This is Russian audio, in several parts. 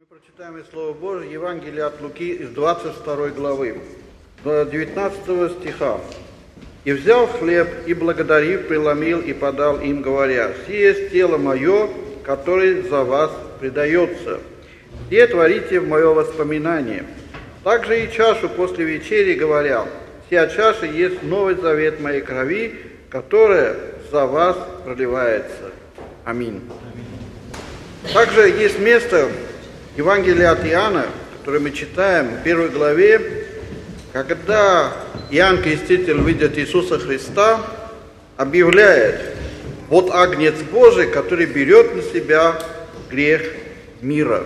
Прочитаем из Слова Божьего, Евангелие от Луки из 22 главы, до 19 стиха. «И взял хлеб, и, благодарив, преломил и подал им, говоря: сие есть тело мое, которое за вас предается. Сие творите в мое воспоминание. Также и чашу после вечери, говоря: сия чаша есть новый завет моей крови, которая за вас проливается». Аминь. Также есть место Евангелие от Иоанна, которое мы читаем в 1 главе, когда Иоанн Креститель, видит Иисуса Христа, объявляет: вот Агнец Божий, который берет на себя грех мира.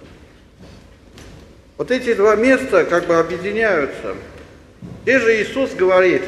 Вот эти два места как бы объединяются. Здесь же Иисус говорит: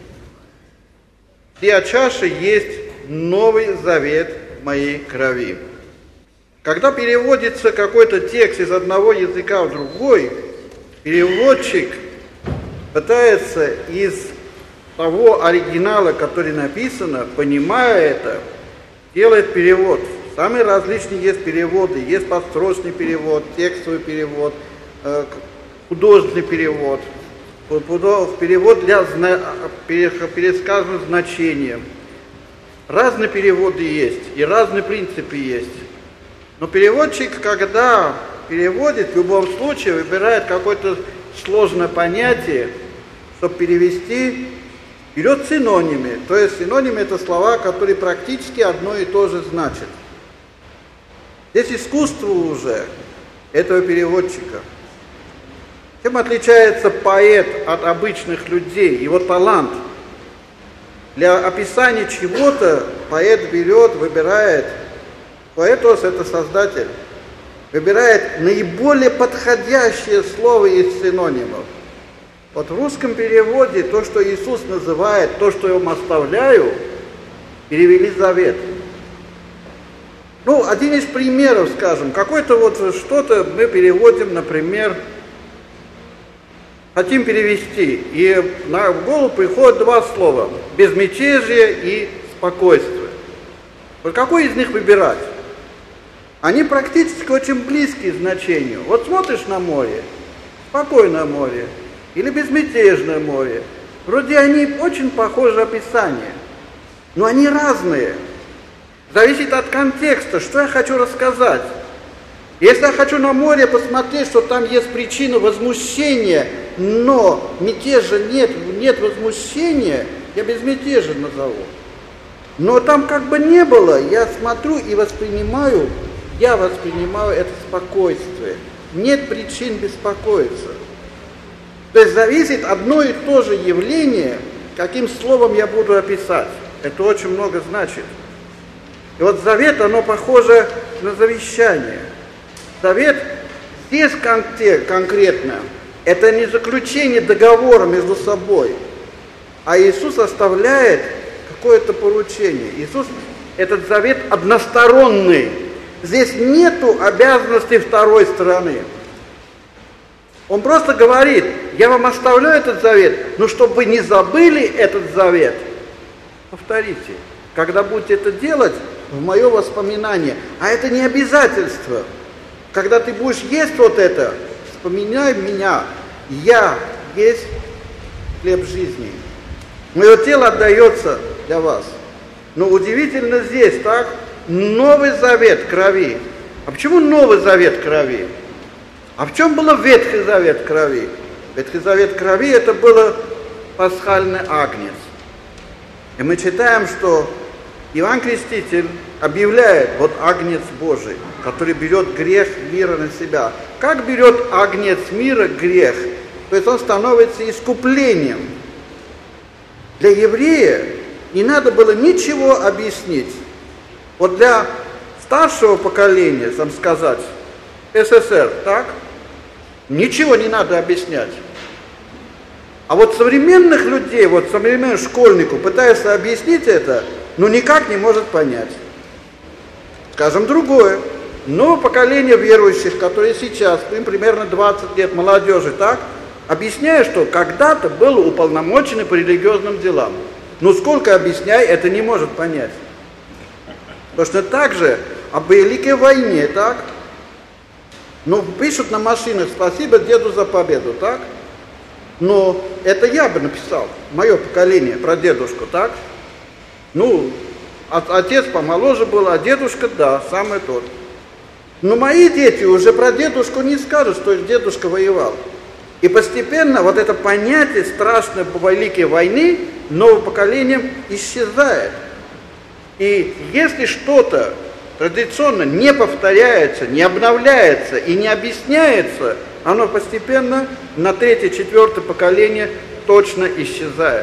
сия чаша есть новый завет моей крови. Когда переводится какой-то текст из одного языка в другой, переводчик пытается из того оригинала, который написано, понимая это, делает перевод. Самые различные есть переводы. Есть подстрочный перевод, текстовый перевод, художественный перевод, перевод для пересказанного значения. Разные переводы есть и разные принципы есть. Но переводчик, когда переводит, в любом случае выбирает какое-то сложное понятие, чтобы перевести, берет синонимы. То есть синонимы — это слова, которые практически одно и то же значат. Здесь искусство уже этого переводчика. Чем отличается поэт от обычных людей, его талант? Для описания чего-то поэт берет, выбирает, поэтос — это создатель, выбирает наиболее подходящее слово из синонимов. Вот в русском переводе то, что Иисус называет, то, что я вам оставляю, перевели завет. Один из примеров, скажем, какой-то вот что-то мы переводим, например, хотим перевести, и в голову приходят два слова: безмятежие и спокойствие. Вот какой из них выбирать? Они практически очень близки значению. Вот смотришь на море, спокойное море, или безмятежное море. Вроде они очень похожи описания, но они разные. Зависит от контекста, что я хочу рассказать. Если я хочу на море посмотреть, что там есть причина возмущения, но мятежа нет возмущения, я безмятежен назову. Но там как бы не было, я смотрю и воспринимаю это спокойствие. Нет причин беспокоиться. То есть зависит одно и то же явление, каким словом я буду описать. Это очень много значит. И вот завет, оно похоже на завещание. Завет здесь конкретно, это не заключение договора между собой, а Иисус оставляет какое-то поручение. Иисус, этот завет односторонний. Здесь нету обязанностей второй стороны. Он просто говорит: я вам оставляю этот завет, но чтобы вы не забыли этот завет, повторите. Когда будете это делать, в мое воспоминание. А это не обязательство. Когда ты будешь есть вот это, вспоминай меня. Я есть хлеб жизни. Мое тело отдается для вас. Но удивительно здесь, так? Новый завет крови. А почему новый завет крови? А в чем был Ветхий завет крови? Ветхий завет крови — это был пасхальный агнец. И мы читаем, что Иоанн Креститель объявляет: вот Агнец Божий, который берет грех мира на себя. Как берет Агнец мира грех? То есть он становится искуплением. Для еврея не надо было ничего объяснить. Вот для старшего поколения, там сказать, СССР, так? Ничего не надо объяснять. А вот современных людей, вот современному школьнику, пытается объяснить это, но никак не может понять. Скажем другое. Новое поколение верующих, которые сейчас, им примерно 20 лет, молодежи, так? Объясняя, что когда-то был уполномоченный по религиозным делам. Но сколько объясняй, это не может понять. Точно так же о Великой войне, так? Ну, пишут на машинах «Спасибо деду за победу», так? Но это я бы написал, мое поколение, про дедушку, так? Ну, отец помоложе был, а дедушка, да, самый тот. Но мои дети уже про дедушку не скажут, что дедушка воевал. И постепенно вот это понятие страшной великой войны новым поколением исчезает. И если что-то традиционно не повторяется, не обновляется и не объясняется, оно постепенно на третье, четвертое поколение точно исчезает.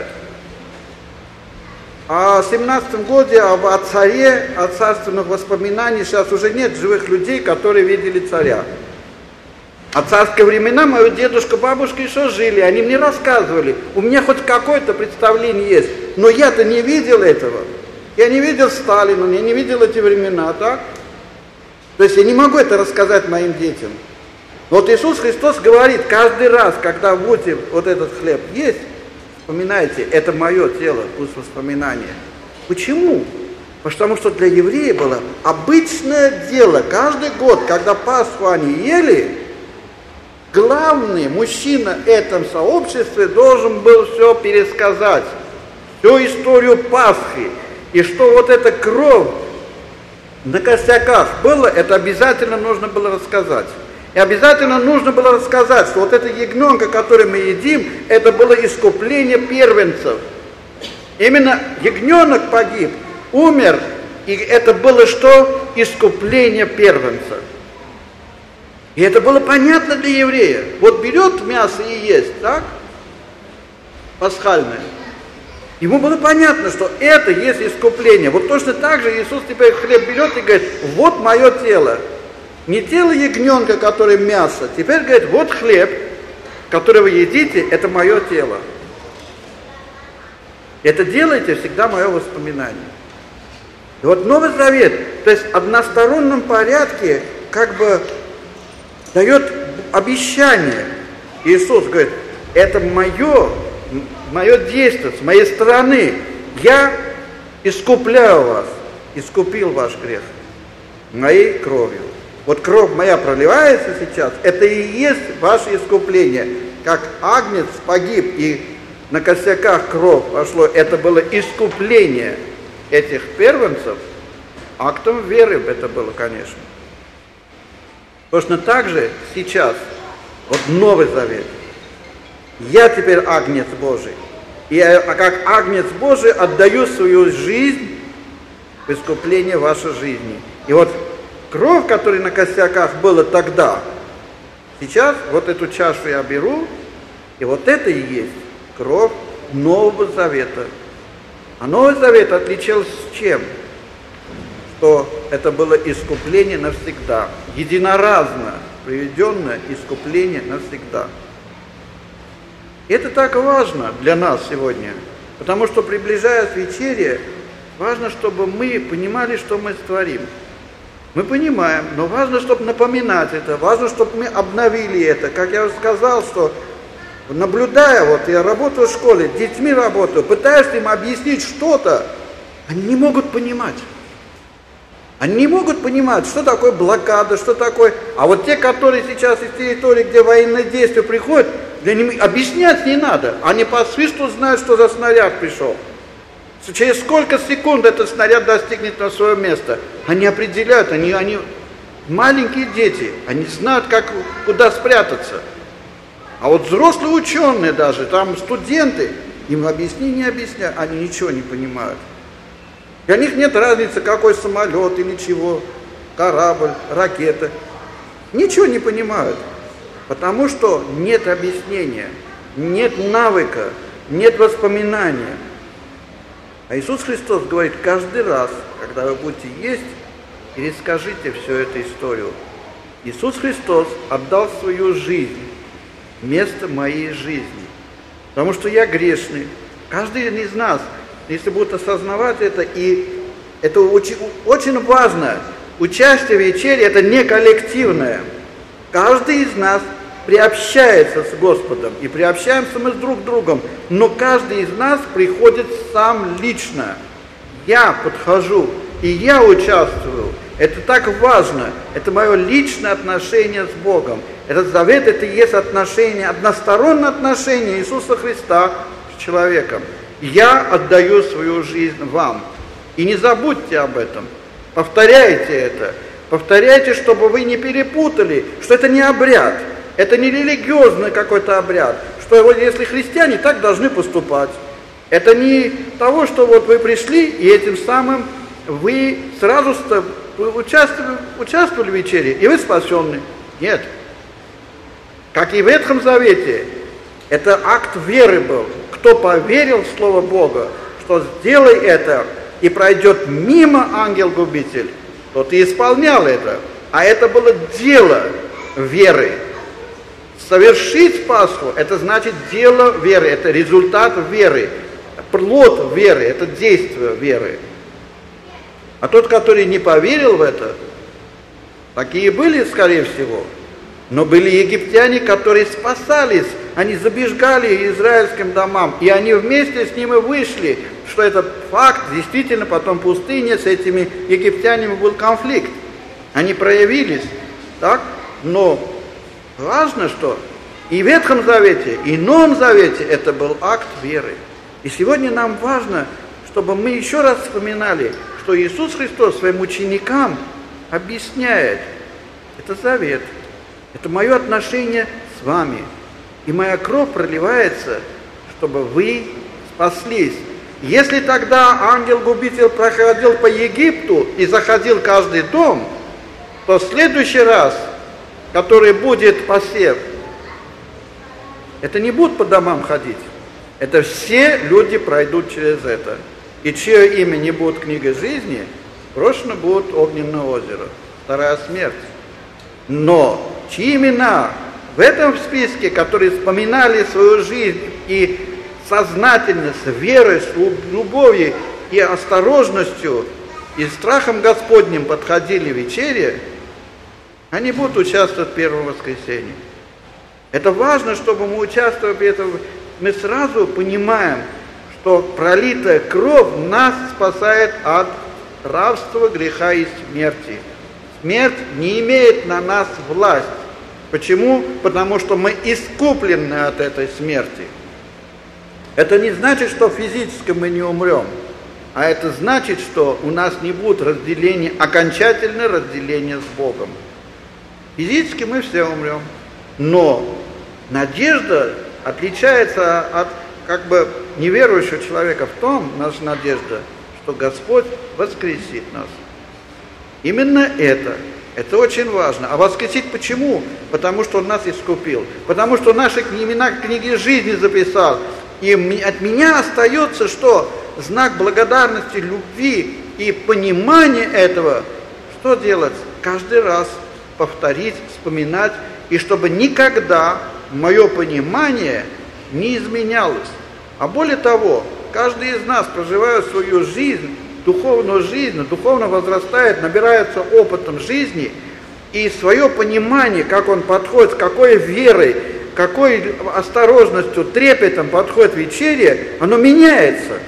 А в 17 году о царе, о царственных воспоминаниях сейчас уже нет живых людей, которые видели царя. А в царские времена мой дедушка, бабушка еще жили, они мне рассказывали. У меня хоть какое-то представление есть, но я-то не видел этого. Я не видел Сталина, я не видел эти времена, так? То есть я не могу это рассказать моим детям. Но вот Иисус Христос говорит, каждый раз, когда будете вот этот хлеб есть, вспоминайте, это мое тело, пусть воспоминания. Почему? Потому что для евреев было обычное дело. Каждый год, когда Пасху они ели, главный мужчина в этом сообществе должен был все пересказать. Всю историю Пасхи. И что вот эта кровь на костяках было, это обязательно нужно было рассказать. И обязательно нужно было рассказать, что вот это ягненка, который мы едим, это было искупление первенцев. Именно ягненок погиб, умер, и это было что? Искупление первенцев. И это было понятно для еврея. Вот берет мясо и ест, так? Пасхальное. Ему было понятно, что это есть искупление. Вот точно так же Иисус теперь хлеб берет и говорит, вот мое тело. Не тело ягненка, который мясо. Теперь говорит, вот хлеб, который вы едите, это мое тело. Это делайте всегда мое воспоминание. И вот Новый Завет, то есть в одностороннем порядке, как бы дает обещание. Иисус говорит, это мое действие, с моей стороны. Я искупляю вас, искупил ваш грех моей кровью. Вот кровь моя проливается сейчас, это и есть ваше искупление. Как агнец погиб и на костяках кровь пошло, это было искупление этих первенцев, актом веры это было, конечно. Точно так же сейчас, вот Новый Завет, я теперь агнец Божий, и я, как агнец Божий отдаю свою жизнь в искупление вашей жизни. И вот кровь, которая на костяках была тогда, сейчас вот эту чашу я беру, и вот это и есть кровь Нового Завета. А Новый Завет отличался чем? Что это было искупление навсегда, единоразно приведенное искупление навсегда. И это так важно для нас сегодня, потому что, приближаясь к вечере, важно, чтобы мы понимали, что мы творим. Мы понимаем, но важно, чтобы напоминать это, важно, чтобы мы обновили это. Как я уже сказал, что наблюдая, вот я работаю в школе, с детьми работаю, пытаюсь им объяснить что-то, они не могут понимать. Они не могут понимать, что такое блокада, что такое... А вот те, которые сейчас из территории, где военные действия приходят, для них объяснять не надо. Они по свисту знают, что за снаряд пришел. Через сколько секунд этот снаряд достигнет на свое место. Они определяют, они маленькие дети, они знают, куда спрятаться. А вот взрослые ученые даже, там студенты, им объясни, не объясняй, они ничего не понимают. Для них нет разницы, какой самолет или чего, корабль, ракета. Ничего не понимают, потому что нет объяснения, нет навыка, нет воспоминания. А Иисус Христос говорит, каждый раз, когда вы будете есть, перескажите всю эту историю. Иисус Христос отдал свою жизнь вместо моей жизни, потому что я грешный. Каждый из нас, если будет осознавать это, и это очень, очень важно, участие в вечере это не коллективное. Каждый из нас приобщается с Господом, и приобщаемся мы с друг другом, но каждый из нас приходит сам лично. Я подхожу, и я участвую, Это так важно. Это мое личное отношение с Богом. Этот завет, это и есть отношение, одностороннее отношение Иисуса Христа с человеком. Я отдаю свою жизнь вам. И не забудьте об этом. Повторяйте это. Повторяйте, чтобы вы не перепутали, что это не обряд. Это не религиозный какой-то обряд. Что вот если христиане так должны поступать. Это не того, что вот вы пришли, и этим самым вы сразу участвовали в вечере, и вы спасенны. Нет. Как и в Ветхом Завете, это акт веры был. Кто поверил в Слово Бога, что сделай это, и пройдет мимо ангел-губитель, тот и исполнял это. А это было дело веры. Совершить Пасху – это значит дело веры, это результат веры, плод веры, это действие веры. А тот, который не поверил в это, такие были, скорее всего. Но были египтяне, которые спасались, они забежали израильским домам, и они вместе с ними вышли, что этот факт, действительно, потом в пустыне с этими египтянами был конфликт. Они проявились, так? Но важно, что и в Ветхом Завете, и в Новом Завете это был акт веры. И сегодня нам важно, чтобы мы еще раз вспоминали, что Иисус Христос своим ученикам объясняет, это завет, это мое отношение с вами. И моя кровь проливается, чтобы вы спаслись. Если тогда ангел-губитель проходил по Египту и заходил в каждый дом, то в следующий раз, который будет посев, это не будут по домам ходить. Это все люди пройдут через это. И чье имя не будет в книге жизни, брошено будет огненное озеро, вторая смерть. Но чьи имена в этом списке, которые вспоминали свою жизнь и сознательно, с верой, с любовью и осторожностью, и страхом Господним подходили к вечере, они будут участвовать в первом воскресенье. Это важно, чтобы мы участвовали в этом. Мы сразу понимаем, что пролитая кровь нас спасает от рабства, греха и смерти. Смерть не имеет на нас власть. Почему? Потому что мы искуплены от этой смерти. Это не значит, что физически мы не умрем, а это значит, что у нас не будет разделения, окончательное разделение с Богом. Физически мы все умрем, но надежда отличается от неверующего человека в том, наша надежда, что Господь воскресит нас. Именно это очень важно. А воскресить почему? Потому что Он нас искупил, потому что наши имена в книге жизни записал. И от меня остается что? Знак благодарности, любви и понимания этого. Что делать? Каждый раз повторить, вспоминать, и чтобы никогда мое понимание не изменялось. А более того, каждый из нас, проживая свою жизнь, духовно возрастает, набирается опытом жизни, и свое понимание, как он подходит, с какой верой, какой осторожностью, трепетом подходит к вечере, оно меняется.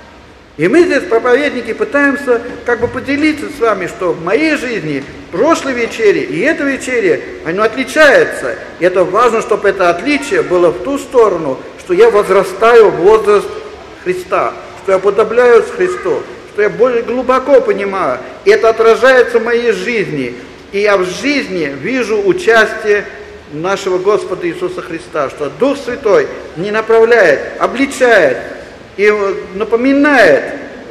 И мы здесь, проповедники, пытаемся поделиться с вами, что в моей жизни прошлой вечере и эта вечере, оно отличается. И это важно, чтобы это отличие было в ту сторону, что я возрастаю в возраст Христа, что я уподобляюсь Христу, что я более глубоко понимаю. И это отражается в моей жизни. И я в жизни вижу участие нашего Господа Иисуса Христа, что Дух Святой не направляет, обличает и напоминает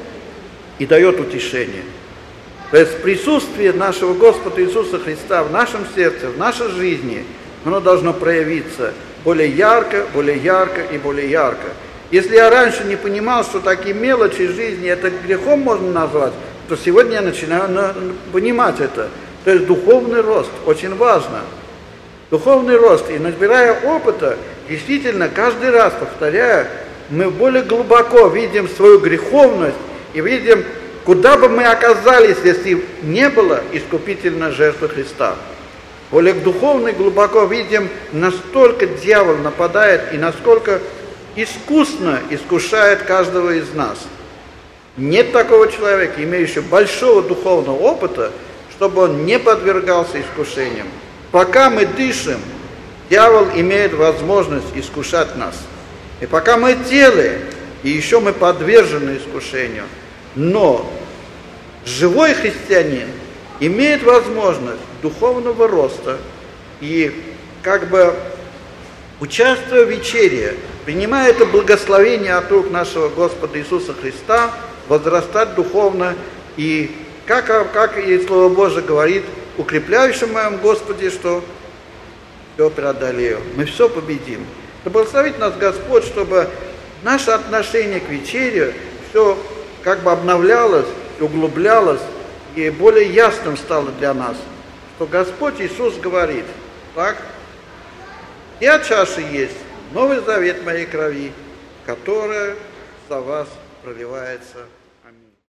и дает утешение. То есть присутствие нашего Господа Иисуса Христа в нашем сердце, в нашей жизни, оно должно проявиться более ярко и более ярко. Если я раньше не понимал, что такие мелочи жизни это грехом можно назвать, то сегодня я начинаю понимать это. То есть духовный рост очень важно. Духовный рост. И набирая опыта, действительно, каждый раз, повторяю, мы более глубоко видим свою греховность и видим, куда бы мы оказались, если не было искупительной жертвы Христа. Более духовно глубоко видим, настолько дьявол нападает и насколько искусно искушает каждого из нас. Нет такого человека, имеющего большого духовного опыта, чтобы он не подвергался искушениям. Пока мы дышим, дьявол имеет возможность искушать нас. И пока мы делаем, и еще мы подвержены искушению. Но живой христианин имеет возможность духовного роста и участвуя в вечере, принимая это благословение от рук нашего Господа Иисуса Христа, возрастать духовно и, как и Слово Божие говорит, укрепляющим в моем Господе, что все преодолею, мы все победим. Да благословит нас Господь, чтобы наше отношение к вечере все обновлялось, углублялось и более ясным стало для нас, что Господь Иисус говорит: так, «Я чаша есть, новый завет моей крови, которая за вас проливается».